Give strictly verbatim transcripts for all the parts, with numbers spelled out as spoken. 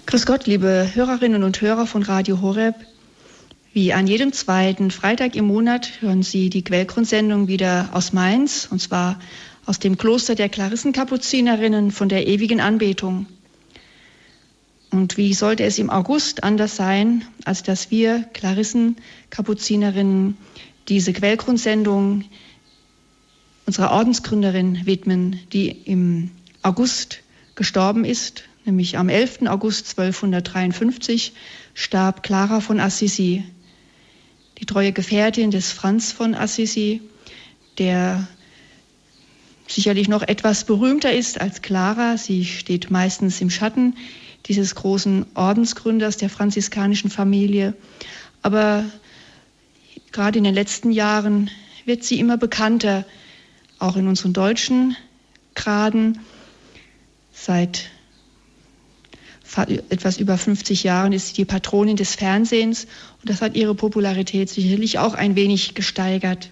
Grüß Gott, liebe Hörerinnen und Hörer von Radio Horeb. Wie an jedem zweiten Freitag im Monat hören Sie die Quellgrundsendung wieder aus Mainz, und zwar aus dem Kloster der Klarissenkapuzinerinnen von der ewigen Anbetung. Und wie sollte es im August anders sein, als dass wir Klarissenkapuzinerinnen diese Quellgrundsendung unserer Ordensgründerin widmen, die im August gestorben ist. Nämlich am elften August zwölfhundertdreiundfünfzig starb Clara von Assisi, die treue Gefährtin des Franz von Assisi, der sicherlich noch etwas berühmter ist als Clara. Sie steht meistens im Schatten dieses großen Ordensgründers der franziskanischen Familie. Aber gerade in den letzten Jahren wird sie immer bekannter, auch in unseren deutschen Graden. Seit etwas über fünfzig Jahren ist sie die Patronin des Fernsehens, und das hat ihre Popularität sicherlich auch ein wenig gesteigert.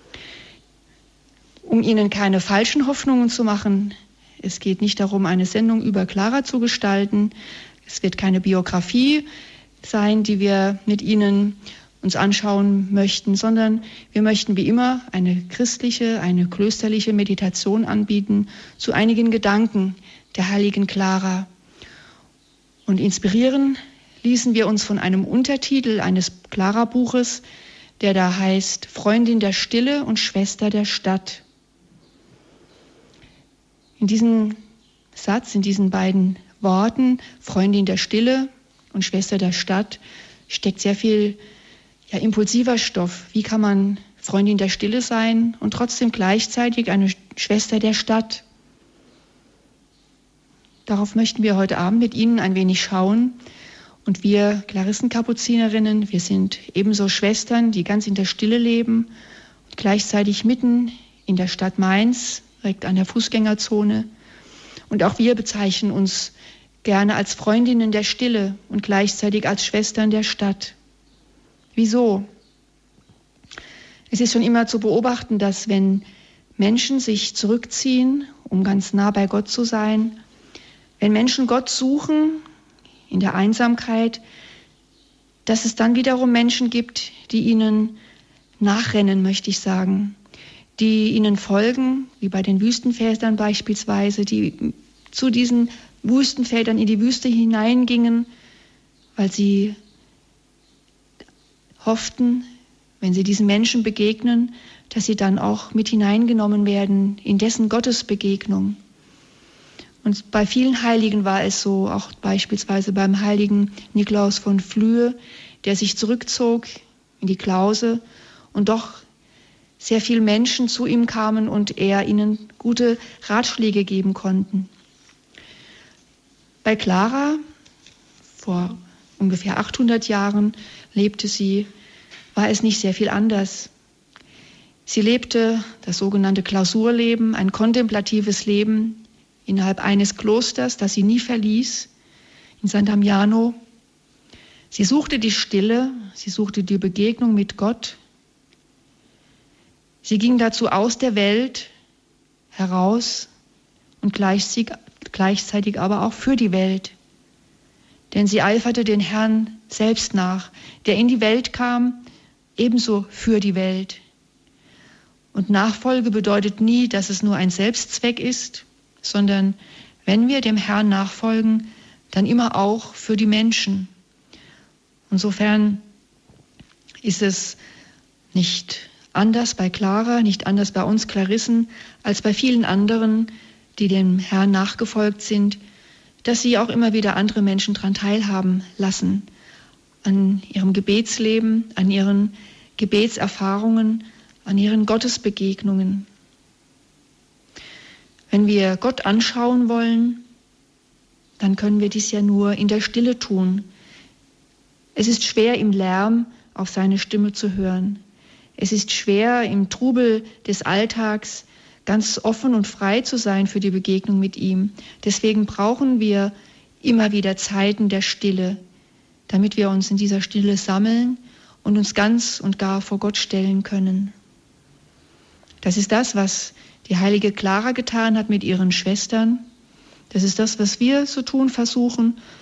Um Ihnen keine falschen Hoffnungen zu machen, es geht nicht darum, eine Sendung über Clara zu gestalten. Es wird keine Biografie sein, die wir mit Ihnen uns anschauen möchten, sondern wir möchten wie immer eine christliche, eine klösterliche Meditation anbieten zu einigen Gedanken der heiligen Clara. Und inspirieren ließen wir uns von einem Untertitel eines Clara-Buches, der da heißt Freundin der Stille und Schwester der Stadt. In diesem Satz, in diesen beiden Worten, Freundin der Stille und Schwester der Stadt, steckt sehr viel ja, impulsiver Stoff. Wie kann man Freundin der Stille sein und trotzdem gleichzeitig eine Schwester der Stadt? Darauf möchten wir heute Abend mit Ihnen ein wenig schauen. Und wir Klarissenkapuzinerinnen, wir sind ebenso Schwestern, die ganz in der Stille leben und gleichzeitig mitten in der Stadt Mainz, direkt an der Fußgängerzone. Und auch wir bezeichnen uns gerne als Freundinnen der Stille und gleichzeitig als Schwestern der Stadt. Wieso? Es ist schon immer zu beobachten, dass wenn Menschen sich zurückziehen, um ganz nah bei Gott zu sein, wenn Menschen Gott suchen in der Einsamkeit, dass es dann wiederum Menschen gibt, die ihnen nachrennen, möchte ich sagen, die ihnen folgen, wie bei den Wüstenvätern beispielsweise, die zu diesen Wüstenvätern in die Wüste hineingingen, weil sie hofften, wenn sie diesen Menschen begegnen, dass sie dann auch mit hineingenommen werden in dessen Gottesbegegnung. Und bei vielen Heiligen war es so, auch beispielsweise beim heiligen Nikolaus von Flüe, der sich zurückzog in die Klause und doch sehr viele Menschen zu ihm kamen und er ihnen gute Ratschläge geben konnten. Bei Clara, vor ungefähr achthundert Jahren lebte sie, war es nicht sehr viel anders. Sie lebte das sogenannte Klausurleben, ein kontemplatives Leben, innerhalb eines Klosters, das sie nie verließ, in San Damiano. Sie suchte die Stille, sie suchte die Begegnung mit Gott. Sie ging dazu aus der Welt heraus und gleichzeitig aber auch für die Welt. Denn sie eiferte den Herrn selbst nach, der in die Welt kam, ebenso für die Welt. Und Nachfolge bedeutet nie, dass es nur ein Selbstzweck ist, sondern wenn wir dem Herrn nachfolgen, dann immer auch für die Menschen. Insofern ist es nicht anders bei Clara, nicht anders bei uns Klarissen, als bei vielen anderen, die dem Herrn nachgefolgt sind, dass sie auch immer wieder andere Menschen daran teilhaben lassen, an ihrem Gebetsleben, an ihren Gebetserfahrungen, an ihren Gottesbegegnungen. Wenn wir Gott anschauen wollen, dann können wir dies ja nur in der Stille tun. Es ist schwer, im Lärm auf seine Stimme zu hören. Es ist schwer, im Trubel des Alltags ganz offen und frei zu sein für die Begegnung mit ihm. Deswegen brauchen wir immer wieder Zeiten der Stille, damit wir uns in dieser Stille sammeln und uns ganz und gar vor Gott stellen können. Das ist das, was die heilige Clara getan hat mit ihren Schwestern. Das ist das, was wir zu tun versuchen.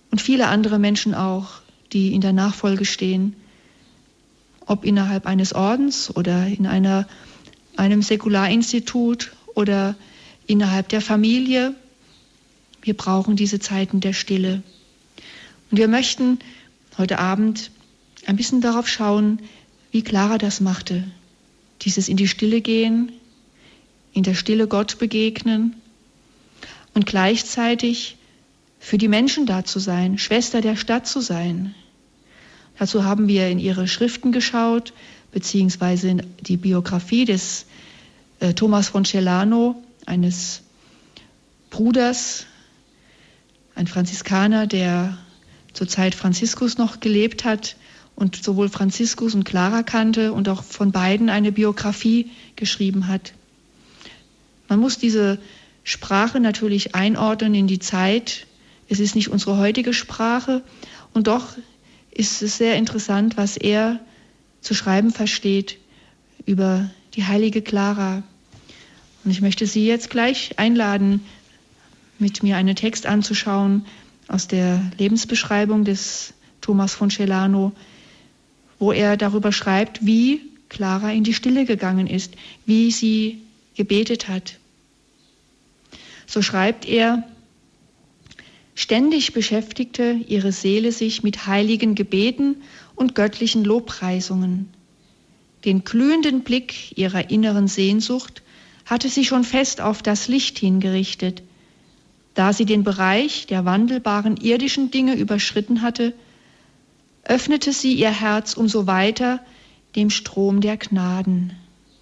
und viele andere Menschen auch, die in der Nachfolge stehen, ob innerhalb eines Ordens oder in einer, einem Säkularinstitut oder innerhalb der Familie. Wir brauchen diese Zeiten der Stille. Und wir möchten heute Abend ein bisschen darauf schauen, wie Clara das machte. Dieses in die Stille gehen, in der Stille Gott begegnen und gleichzeitig für die Menschen da zu sein, Schwester der Stadt zu sein. Dazu haben wir in ihre Schriften geschaut, beziehungsweise in die Biografie des äh, Thomas von Celano, eines Bruders, ein Franziskaner, der zur Zeit Franziskus noch gelebt hat und sowohl Franziskus und Clara kannte und auch von beiden eine Biografie geschrieben hat. Man muss diese Sprache natürlich einordnen in die Zeit. Es ist nicht unsere heutige Sprache und doch ist es sehr interessant, was er zu schreiben versteht über die heilige Clara. Und ich möchte Sie jetzt gleich einladen, mit mir einen Text anzuschauen aus der Lebensbeschreibung des Thomas von Celano, wo er darüber schreibt, wie Clara in die Stille gegangen ist, wie sie gebetet hat. So schreibt er: Ständig beschäftigte ihre Seele sich mit heiligen Gebeten und göttlichen Lobpreisungen. Den glühenden Blick ihrer inneren Sehnsucht hatte sie schon fest auf das Licht hingerichtet. Da sie den Bereich der wandelbaren irdischen Dinge überschritten hatte, öffnete sie ihr Herz umso weiter dem Strom der Gnaden.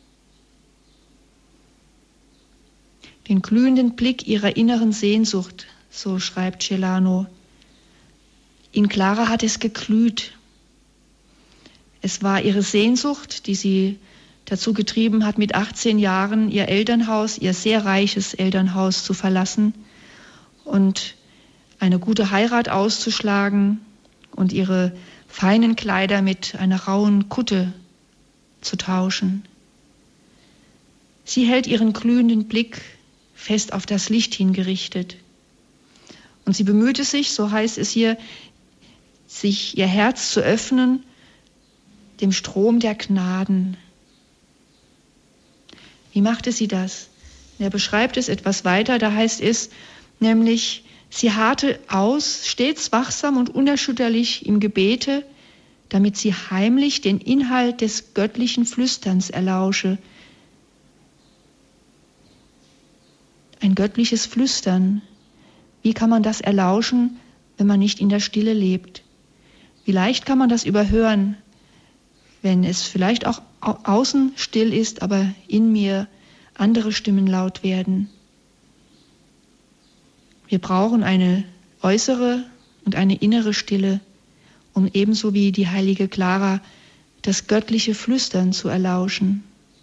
Den glühenden Blick ihrer inneren Sehnsucht, so schreibt Celano. In Clara hat es geglüht. Es war ihre Sehnsucht, die sie dazu getrieben hat, mit achtzehn Jahren ihr Elternhaus, ihr sehr reiches Elternhaus zu verlassen und eine gute Heirat auszuschlagen und ihre feinen Kleider mit einer rauen Kutte zu tauschen. Sie hält ihren glühenden Blick fest auf das Licht hingerichtet. Und sie bemühte sich, so heißt es hier, sich ihr Herz zu öffnen, dem Strom der Gnaden. Wie machte sie das? Er beschreibt es etwas weiter, da heißt es nämlich, sie harrte aus, stets wachsam und unerschütterlich im Gebete, damit sie heimlich den Inhalt des göttlichen Flüsterns erlausche. Ein göttliches Flüstern. Wie kann man das erlauschen, wenn man nicht in der Stille lebt? Wie leicht kann man das überhören, wenn es vielleicht auch außen still ist, aber in mir andere Stimmen laut werden? Wir brauchen eine äußere und eine innere Stille, um ebenso wie die heilige Clara das göttliche Flüstern zu erlauschen.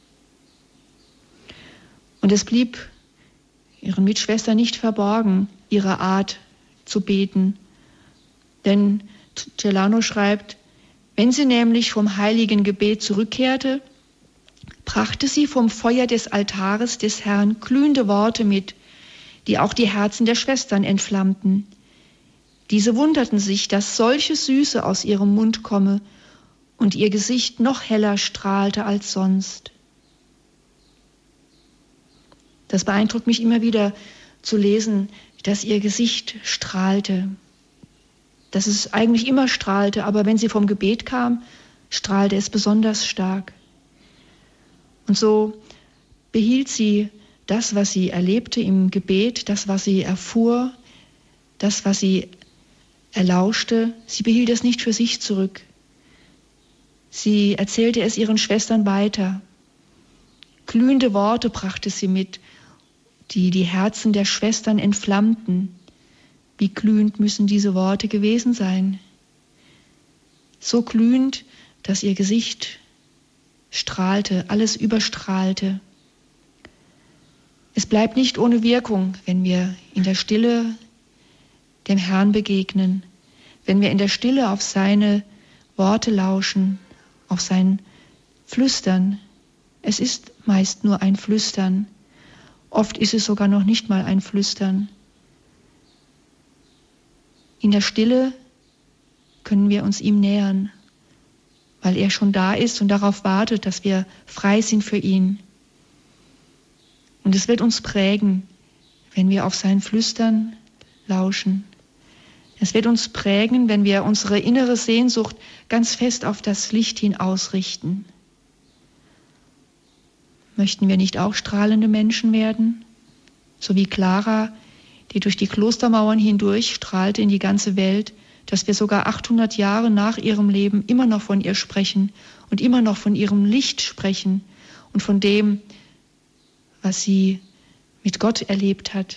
Und es blieb ihren Mitschwestern nicht verborgen, ihre Art zu beten. Denn Celano schreibt, wenn sie nämlich vom heiligen Gebet zurückkehrte, brachte sie vom Feuer des Altares des Herrn glühende Worte mit, die auch die Herzen der Schwestern entflammten. Diese wunderten sich, dass solche Süße aus ihrem Mund komme und ihr Gesicht noch heller strahlte als sonst. Das beeindruckt mich immer wieder zu lesen, dass ihr Gesicht strahlte. Dass es eigentlich immer strahlte, aber wenn sie vom Gebet kam, strahlte es besonders stark. Und so behielt sie das, was sie erlebte im Gebet, das, was sie erfuhr, das, was sie erlauschte, sie behielt es nicht für sich zurück. Sie erzählte es ihren Schwestern weiter. Glühende Worte brachte sie mit, die die Herzen der Schwestern entflammten. Wie glühend müssen diese Worte gewesen sein? So glühend, dass ihr Gesicht strahlte, alles überstrahlte. Es bleibt nicht ohne Wirkung, wenn wir in der Stille dem Herrn begegnen, wenn wir in der Stille auf seine Worte lauschen, auf sein Flüstern. Es ist meist nur ein Flüstern. Oft ist es sogar noch nicht mal ein Flüstern. In der Stille können wir uns ihm nähern, weil er schon da ist und darauf wartet, dass wir frei sind für ihn. Und es wird uns prägen, wenn wir auf sein Flüstern lauschen. Es wird uns prägen, wenn wir unsere innere Sehnsucht ganz fest auf das Licht hin ausrichten. Möchten wir nicht auch strahlende Menschen werden? So wie Clara, die durch die Klostermauern hindurch strahlte in die ganze Welt, dass wir sogar achthundert Jahre nach ihrem Leben immer noch von ihr sprechen und immer noch von ihrem Licht sprechen und von dem, was sie mit Gott erlebt hat.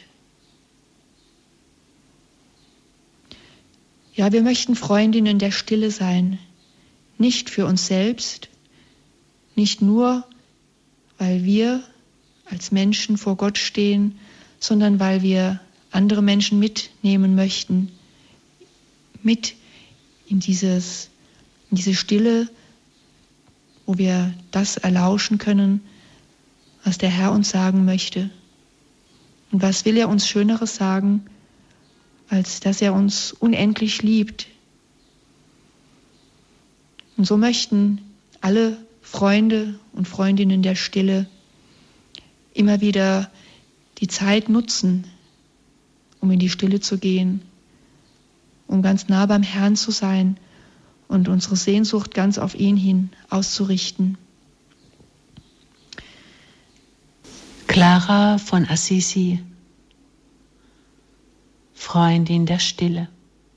Ja, wir möchten Freundinnen der Stille sein, nicht für uns selbst, nicht nur, weil wir als Menschen vor Gott stehen, sondern weil wir andere Menschen mitnehmen möchten, mit in, dieses, in diese Stille, wo wir das erlauschen können, was der Herr uns sagen möchte. Und was will er uns Schöneres sagen, als dass er uns unendlich liebt. Und so möchten alle Freunde und Freundinnen der Stille immer wieder die Zeit nutzen, um in die Stille zu gehen, um ganz nah beim Herrn zu sein und unsere Sehnsucht ganz auf ihn hin auszurichten. Clara von Assisi, Freundin der Stille.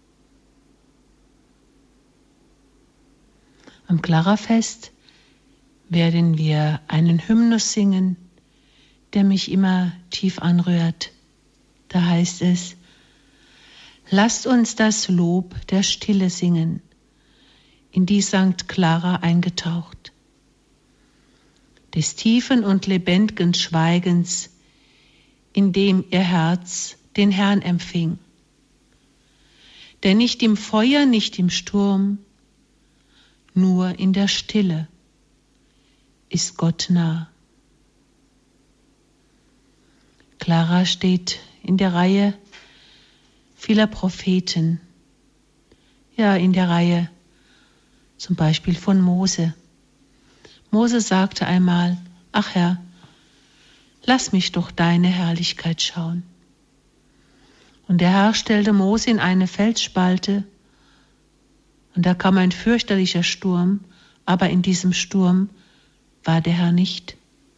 Am Clarafest werden wir einen Hymnus singen, der mich immer tief anrührt. Da heißt es: Lasst uns das Lob der Stille singen, in die Sankt Clara eingetaucht, des tiefen und lebendigen Schweigens, in dem ihr Herz den Herrn empfing. Denn nicht im Feuer, nicht im Sturm, nur in der Stille ist Gott nah. Clara steht in der Reihe vieler Propheten, ja, in der Reihe zum Beispiel von Mose. Mose sagte einmal: Ach Herr, lass mich doch deine Herrlichkeit schauen. Und der Herr stellte Mose in eine Felsspalte, und da kam ein fürchterlicher Sturm, aber in diesem Sturm war der Herr nicht.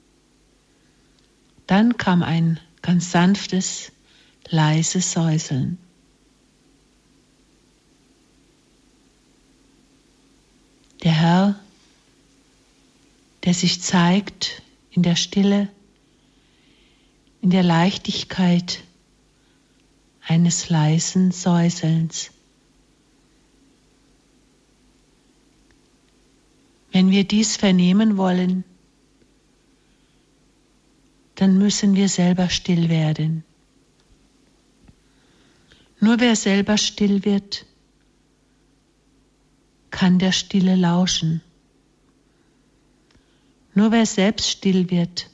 Dann kam ein ganz sanftes, leises Säuseln. Der Herr, der sich zeigt in der Stille, in der Leichtigkeit eines leisen Säuselns. Wenn wir dies vernehmen wollen, dann müssen wir selber still werden. Nur wer selber still wird, kann der Stille lauschen. Nur wer selbst still wird,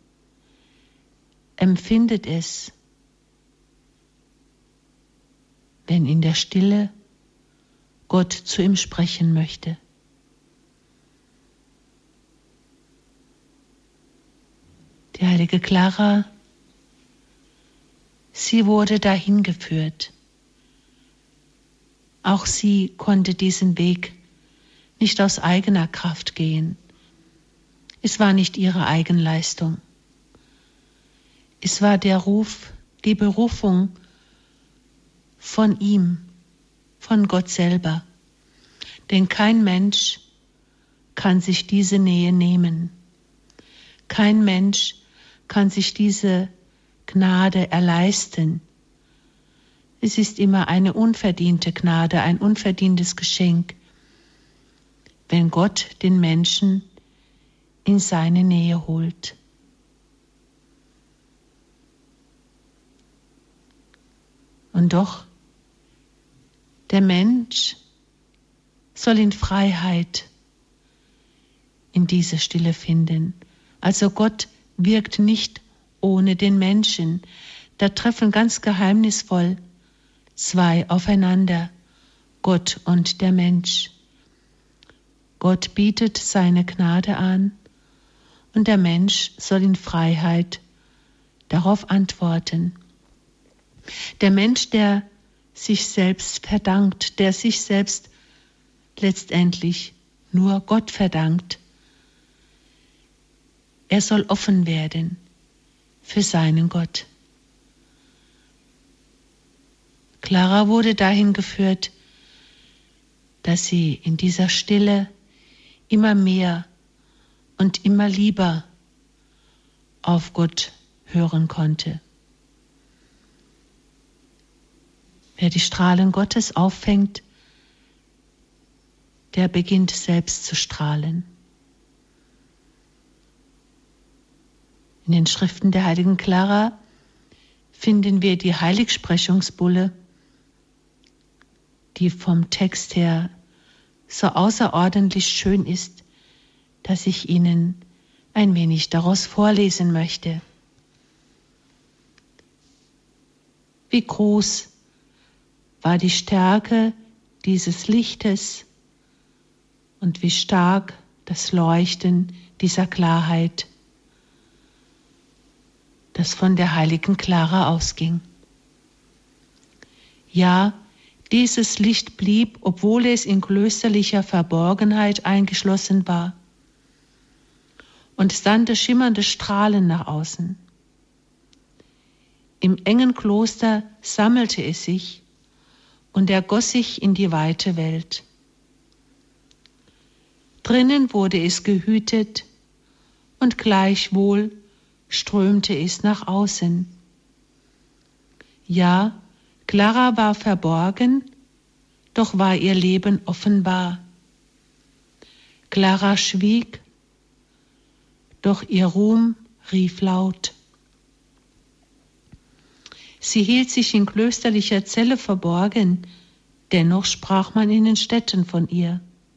empfindet es, wenn in der Stille Gott zu ihm sprechen möchte. Die heilige Clara, sie wurde dahin geführt. Auch sie konnte diesen Weg nicht aus eigener Kraft gehen. Es war nicht ihre Eigenleistung. Es war der Ruf, die Berufung von ihm, von Gott selber. Denn kein Mensch kann sich diese Nähe nehmen. Kein Mensch kann sich diese Gnade erleisten. Es ist immer eine unverdiente Gnade, ein unverdientes Geschenk, wenn Gott den Menschen in seine Nähe holt. Und doch, der Mensch soll in Freiheit in diese Stille finden. Also Gott wirkt nicht ohne den Menschen. Da treffen ganz geheimnisvoll zwei aufeinander, Gott und der Mensch. Gott bietet seine Gnade an und der Mensch soll in Freiheit darauf antworten. Der Mensch, der sich selbst verdankt, der sich selbst letztendlich nur Gott verdankt, er soll offen werden für seinen Gott. Clara wurde dahin geführt, dass sie in dieser Stille immer mehr und immer lieber auf Gott hören konnte. Wer die Strahlen Gottes auffängt, der beginnt selbst zu strahlen. In den Schriften der heiligen Clara finden wir die Heiligsprechungsbulle, die vom Text her so außerordentlich schön ist, dass ich Ihnen ein wenig daraus vorlesen möchte. Wie groß war die Stärke dieses Lichtes und wie stark das Leuchten dieser Klarheit, das von der heiligen Clara ausging. Ja, dieses Licht blieb, obwohl es in klösterlicher Verborgenheit eingeschlossen war, und sandte schimmernde Strahlen nach außen. Im engen Kloster sammelte es sich und ergoss sich in die weite Welt. Drinnen wurde es gehütet und gleichwohl strömte es nach außen. Ja, Clara war verborgen, doch war ihr Leben offenbar. Clara schwieg, doch ihr Ruhm rief laut. Sie hielt sich in klösterlicher Zelle verborgen, dennoch sprach man in den Städten von ihr.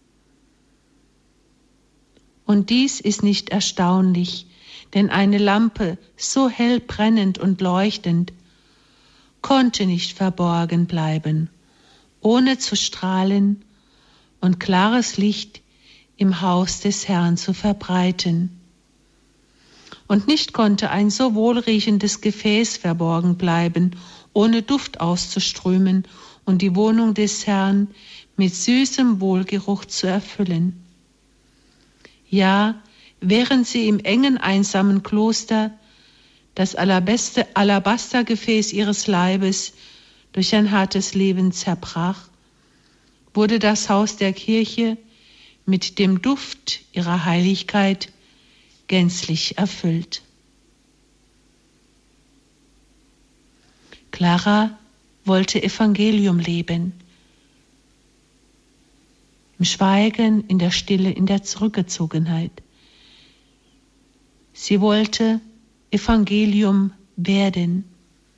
Und dies ist nicht erstaunlich, denn eine Lampe, so hell brennend und leuchtend, konnte nicht verborgen bleiben, ohne zu strahlen und klares Licht im Haus des Herrn zu verbreiten. Und nicht konnte ein so wohlriechendes Gefäß verborgen bleiben, ohne Duft auszuströmen und die Wohnung des Herrn mit süßem Wohlgeruch zu erfüllen. Ja, während sie im engen, einsamen Kloster das Alabastergefäß ihres Leibes durch ein hartes Leben zerbrach, wurde das Haus der Kirche mit dem Duft ihrer Heiligkeit gänzlich erfüllt. Clara wollte Evangelium leben, im Schweigen, in der Stille, in der Zurückgezogenheit. Sie wollte Evangelium werden.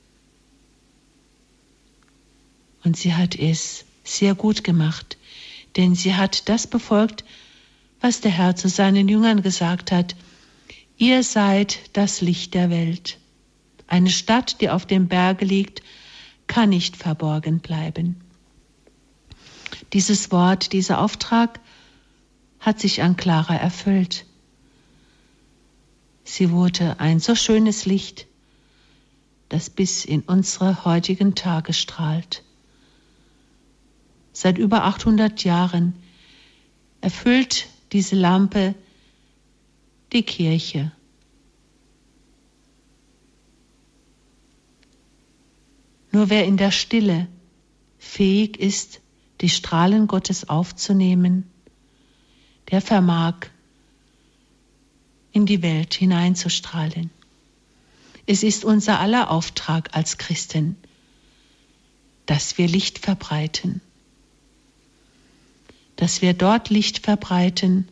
Und sie hat es sehr gut gemacht, denn sie hat das befolgt, was der Herr zu seinen Jüngern gesagt hat: Ihr seid das Licht der Welt. Eine Stadt, die auf dem Berge liegt, kann nicht verborgen bleiben. Dieses Wort, dieser Auftrag hat sich an Clara erfüllt. Sie wurde ein so schönes Licht, das bis in unsere heutigen Tage strahlt. Seit über achthundert Jahren erfüllt diese Lampe die Kirche. Nur wer in der Stille fähig ist, die Strahlen Gottes aufzunehmen, der vermag, in die Welt hineinzustrahlen. Es ist unser aller Auftrag als Christen, dass wir Licht verbreiten, dass wir dort Licht verbreiten,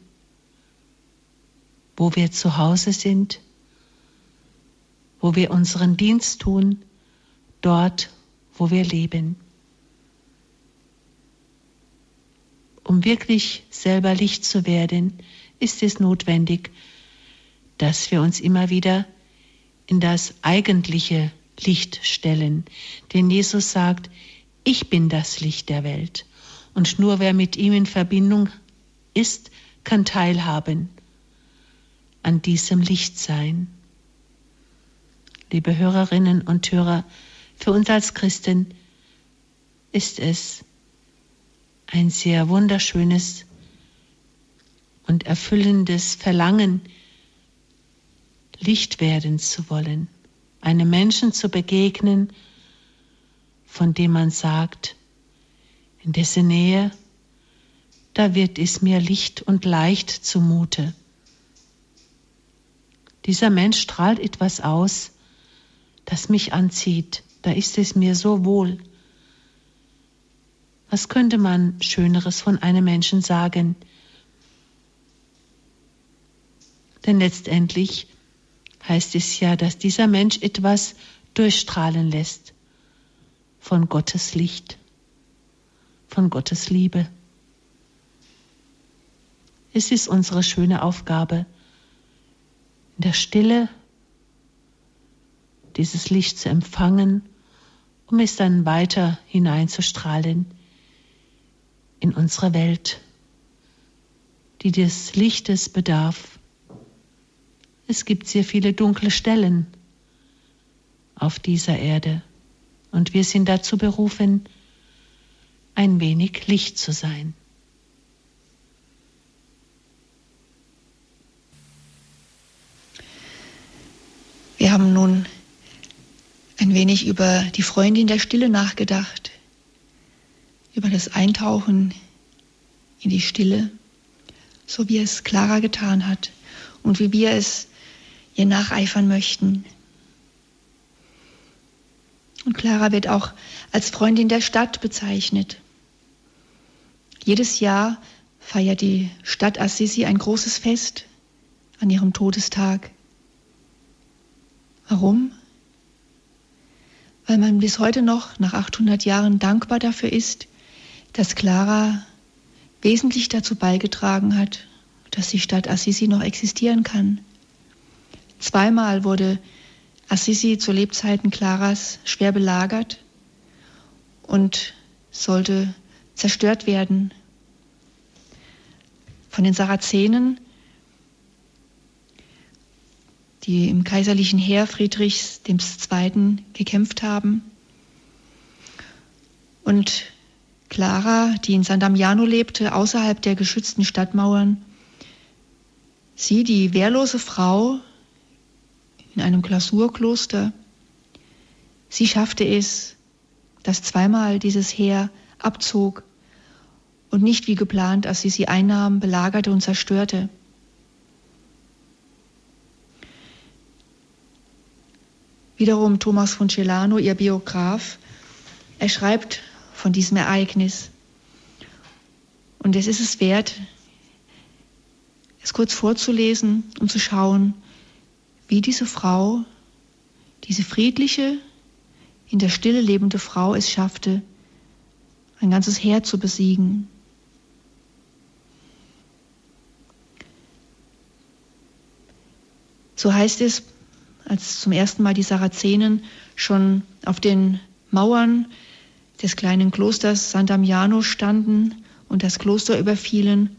wo wir zu Hause sind, wo wir unseren Dienst tun, dort, wo wir leben. Um wirklich selber Licht zu werden, ist es notwendig, dass wir uns immer wieder in das eigentliche Licht stellen. Denn Jesus sagt, Ich bin das Licht der Welt und nur wer mit ihm in Verbindung ist, kann teilhaben an diesem Licht sein. Liebe Hörerinnen und Hörer, für uns als Christen ist es ein sehr wunderschönes und erfüllendes Verlangen, Licht werden zu wollen, einem Menschen zu begegnen, von dem man sagt, in dessen Nähe, da wird es mir licht und leicht zumute. Dieser Mensch strahlt etwas aus, das mich anzieht, da ist es mir so wohl. Was könnte man Schöneres von einem Menschen sagen? Denn letztendlich heißt es ja, dass dieser Mensch etwas durchstrahlen lässt von Gottes Licht, von Gottes Liebe. Es ist unsere schöne Aufgabe, in der Stille dieses Licht zu empfangen, um es dann weiter hineinzustrahlen in unsere Welt, die des Lichtes bedarf. Es gibt sehr viele dunkle Stellen auf dieser Erde und wir sind dazu berufen, ein wenig Licht zu sein. Wir haben nun ein wenig über die Freundin der Stille nachgedacht, über das Eintauchen in die Stille, so wie es Clara getan hat und wie wir es ihr nacheifern möchten. Und Clara wird auch als Freundin der Stadt bezeichnet. Jedes Jahr feiert die Stadt Assisi ein großes Fest an ihrem Todestag. Warum? Weil man bis heute noch nach achthundert Jahren dankbar dafür ist, dass Clara wesentlich dazu beigetragen hat, dass die Stadt Assisi noch existieren kann. Zweimal wurde Assisi zu Lebzeiten Claras schwer belagert und sollte zerstört werden. Von den Sarazenen, die im kaiserlichen Heer Friedrichs dem Zweiten gekämpft haben. Und Clara, die in San Damiano lebte, außerhalb der geschützten Stadtmauern, sie, die wehrlose Frau in einem Klausurkloster, sie schaffte es, dass zweimal dieses Heer abzog und nicht wie geplant, als sie sie einnahm, belagerte und zerstörte. Wiederum Thomas von Celano, ihr Biograf, er schreibt von diesem Ereignis. Und es ist es wert, es kurz vorzulesen und zu schauen, wie diese Frau, diese friedliche, in der Stille lebende Frau es schaffte, ein ganzes Heer zu besiegen. So heißt es, als zum ersten Mal die Sarazenen schon auf den Mauern des kleinen Klosters San Damiano standen und das Kloster überfielen.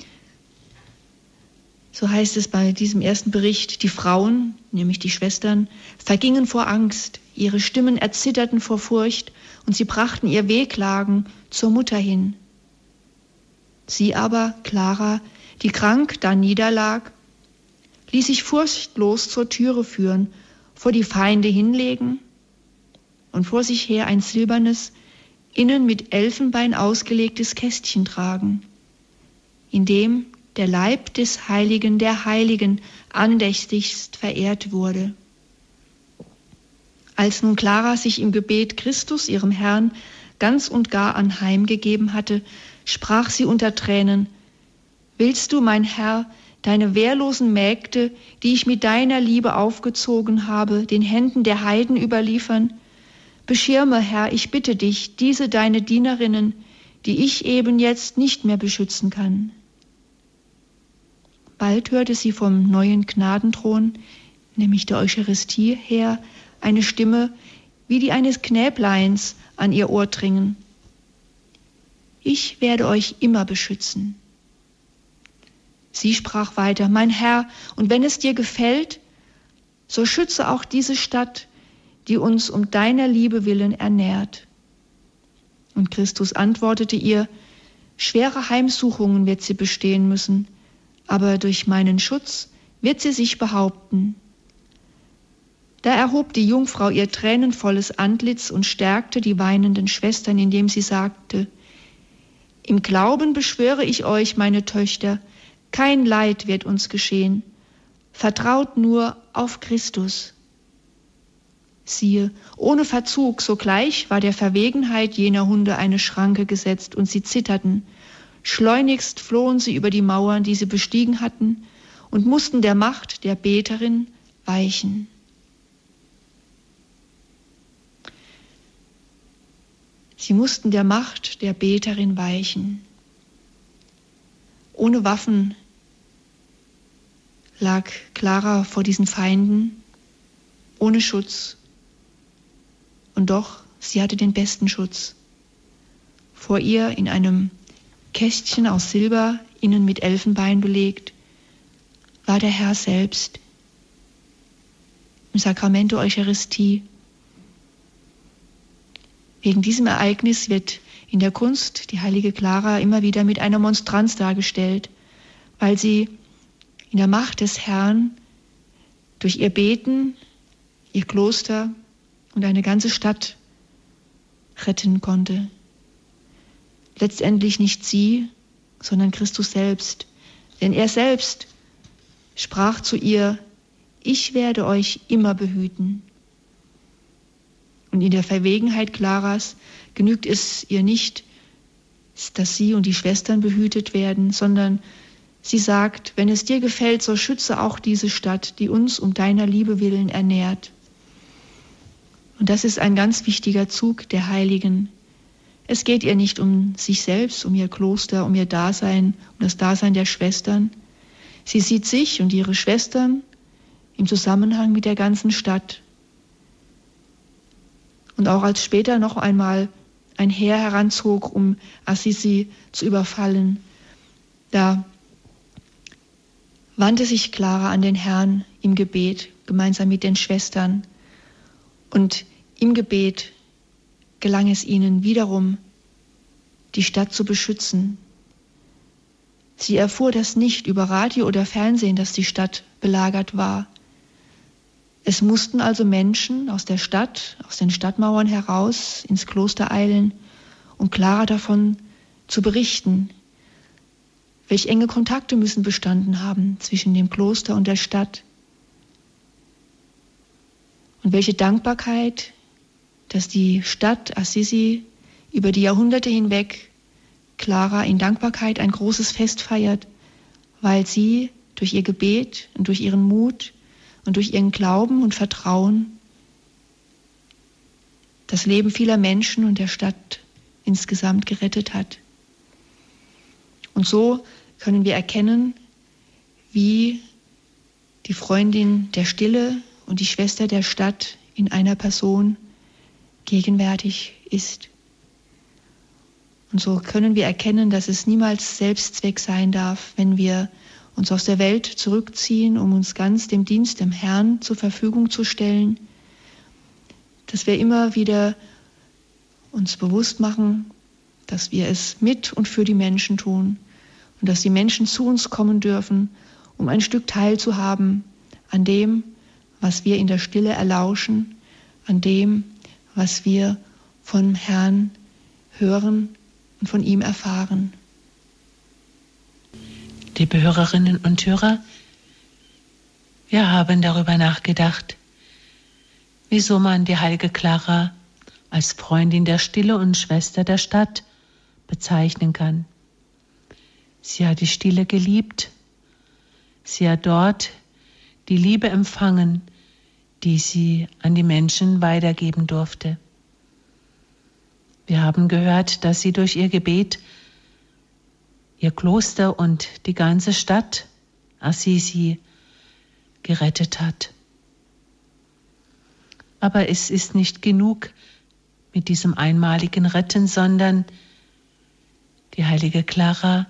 So heißt es bei diesem ersten Bericht, die Frauen, nämlich die Schwestern, vergingen vor Angst, ihre Stimmen erzitterten vor Furcht und sie brachten ihr Wehklagen zur Mutter hin. Sie aber, Clara, die krank da niederlag, ließ sich furchtlos zur Türe führen, vor die Feinde hinlegen und vor sich her ein silbernes, innen mit Elfenbein ausgelegtes Kästchen tragen, in dem der Leib des Heiligen der Heiligen andächtigst verehrt wurde. Als nun Clara sich im Gebet Christus, ihrem Herrn, ganz und gar anheimgegeben hatte, sprach sie unter Tränen: Willst du, mein Herr, deine wehrlosen Mägde, die ich mit deiner Liebe aufgezogen habe, den Händen der Heiden überliefern? Beschirme, Herr, ich bitte dich, diese deine Dienerinnen, die ich eben jetzt nicht mehr beschützen kann. Bald hörte sie vom neuen Gnadenthron, nämlich der Eucharistie her, eine Stimme wie die eines Knäbleins an ihr Ohr dringen. Ich werde euch immer beschützen. Sie sprach weiter, mein Herr, und wenn es dir gefällt, so schütze auch diese Stadt, die uns um deiner Liebe willen ernährt. Und Christus antwortete ihr, schwere Heimsuchungen wird sie bestehen müssen, aber durch meinen Schutz wird sie sich behaupten. Da erhob die Jungfrau ihr tränenvolles Antlitz und stärkte die weinenden Schwestern, indem sie sagte, im Glauben beschwöre ich euch, meine Töchter, kein Leid wird uns geschehen. Vertraut nur auf Christus. Siehe, ohne Verzug, sogleich war der Verwegenheit jener Hunde eine Schranke gesetzt und sie zitterten. Schleunigst flohen sie über die Mauern, die sie bestiegen hatten, und mussten der Macht der Beterin weichen. Sie mussten der Macht der Beterin weichen. Ohne Waffen lag Clara vor diesen Feinden, ohne Schutz. Und doch, sie hatte den besten Schutz. Vor ihr in einem Kästchen aus Silber, innen mit Elfenbein belegt, war der Herr selbst im Sakrament der Eucharistie. Wegen diesem Ereignis wird in der Kunst die heilige Clara immer wieder mit einer Monstranz dargestellt, weil sie in der Macht des Herrn durch ihr Beten, ihr Kloster und eine ganze Stadt retten konnte. Letztendlich nicht sie, sondern Christus selbst. Denn er selbst sprach zu ihr, ich werde euch immer behüten. Und in der Verwegenheit Claras genügt es ihr nicht, dass sie und die Schwestern behütet werden, sondern sie sagt, wenn es dir gefällt, so schütze auch diese Stadt, die uns um deiner Liebe willen ernährt. Und das ist ein ganz wichtiger Zug der Heiligen. Es geht ihr nicht um sich selbst, um ihr Kloster, um ihr Dasein, um das Dasein der Schwestern. Sie sieht sich und ihre Schwestern im Zusammenhang mit der ganzen Stadt. Und auch als später noch einmal ein Heer heranzog, um Assisi zu überfallen, da wandte sich Clara an den Herrn im Gebet, gemeinsam mit den Schwestern. Und im Gebet gelang es ihnen wiederum, die Stadt zu beschützen. Sie erfuhr das nicht über Radio oder Fernsehen, dass die Stadt belagert war. Es mussten also Menschen aus der Stadt, aus den Stadtmauern heraus ins Kloster eilen, um Clara davon zu berichten. Welch enge Kontakte müssen bestanden haben zwischen dem Kloster und der Stadt. Und welche Dankbarkeit, dass die Stadt Assisi über die Jahrhunderte hinweg Clara in Dankbarkeit ein großes Fest feiert, weil sie durch ihr Gebet und durch ihren Mut und durch ihren Glauben und Vertrauen das Leben vieler Menschen und der Stadt insgesamt gerettet hat. Und so können wir erkennen, wie die Freundin der Stille und die Schwester der Stadt in einer Person gegenwärtig ist. Und so können wir erkennen, dass es niemals Selbstzweck sein darf, wenn wir uns aus der Welt zurückziehen, um uns ganz dem Dienst dem Herrn zur Verfügung zu stellen, dass wir immer wieder uns bewusst machen, dass wir es mit und für die Menschen tun und dass die Menschen zu uns kommen dürfen, um ein Stück teilzuhaben an dem, was wir in der Stille erlauschen, an dem, was wir vom Herrn hören und von ihm erfahren. Liebe Hörerinnen und Hörer, wir haben darüber nachgedacht, wieso man die heilige Clara als Freundin der Stille und Schwester der Stadt bezeichnen kann. Sie hat die Stille geliebt. Sie hat dort die Liebe empfangen, die sie an die Menschen weitergeben durfte. Wir haben gehört, dass sie durch ihr Gebet ihr Kloster und die ganze Stadt Assisi gerettet hat. Aber es ist nicht genug, mit diesem einmaligen Retten, sondern die heilige Clara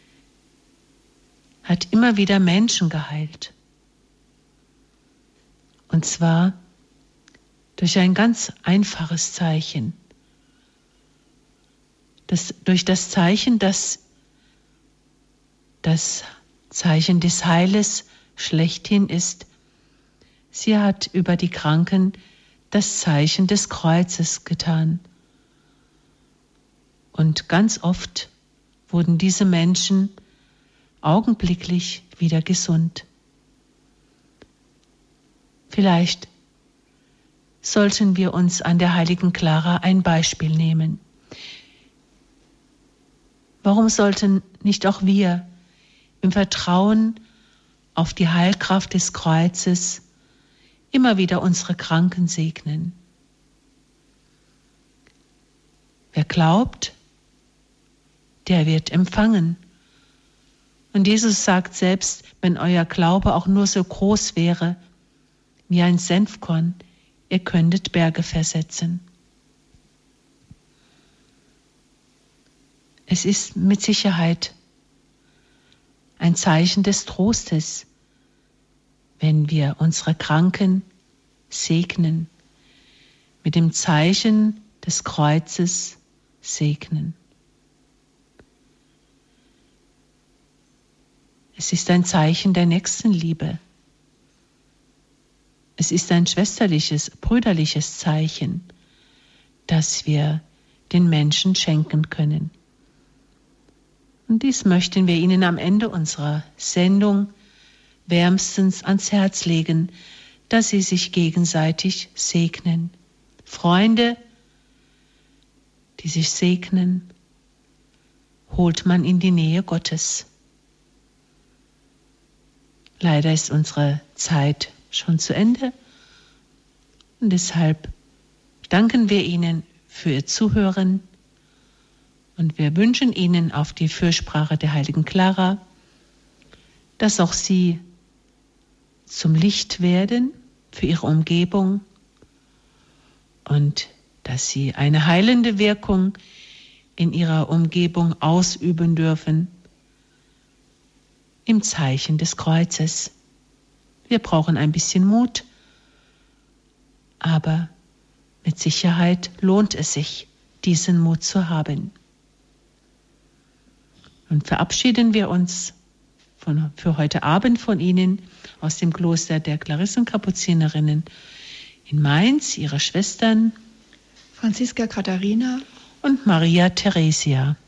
hat immer wieder Menschen geheilt. Und zwar durch ein ganz einfaches Zeichen. Das, durch das Zeichen, das das Zeichen des Heiles schlechthin ist. Sie hat über die Kranken das Zeichen des Kreuzes getan. Und ganz oft wurden diese Menschen augenblicklich wieder gesund. Vielleicht sollten wir uns an der heiligen Clara ein Beispiel nehmen. Warum sollten nicht auch wir im Vertrauen auf die Heilkraft des Kreuzes immer wieder unsere Kranken segnen? Wer glaubt, der wird empfangen. Und Jesus sagt selbst, wenn euer Glaube auch nur so groß wäre wie ein Senfkorn, ihr könntet Berge versetzen. Es ist mit Sicherheit ein Zeichen des Trostes, wenn wir unsere Kranken segnen, mit dem Zeichen des Kreuzes segnen. Es ist ein Zeichen der Nächstenliebe. Es ist ein schwesterliches, brüderliches Zeichen, das wir den Menschen schenken können. Und dies möchten wir Ihnen am Ende unserer Sendung wärmstens ans Herz legen, dass Sie sich gegenseitig segnen. Freunde, die sich segnen, holt man in die Nähe Gottes. Leider ist unsere Zeit schon zu Ende und deshalb danken wir Ihnen für Ihr Zuhören und wir wünschen Ihnen auf die Fürsprache der heiligen Clara, dass auch Sie zum Licht werden für Ihre Umgebung und dass Sie eine heilende Wirkung in Ihrer Umgebung ausüben dürfen im Zeichen des Kreuzes. Wir brauchen ein bisschen Mut, aber mit Sicherheit lohnt es sich, diesen Mut zu haben. Und verabschieden wir uns von, für heute Abend von Ihnen aus dem Kloster der Klarissenkapuzinerinnen in Mainz, Ihre Schwestern Franziska Katharina und Maria Theresia.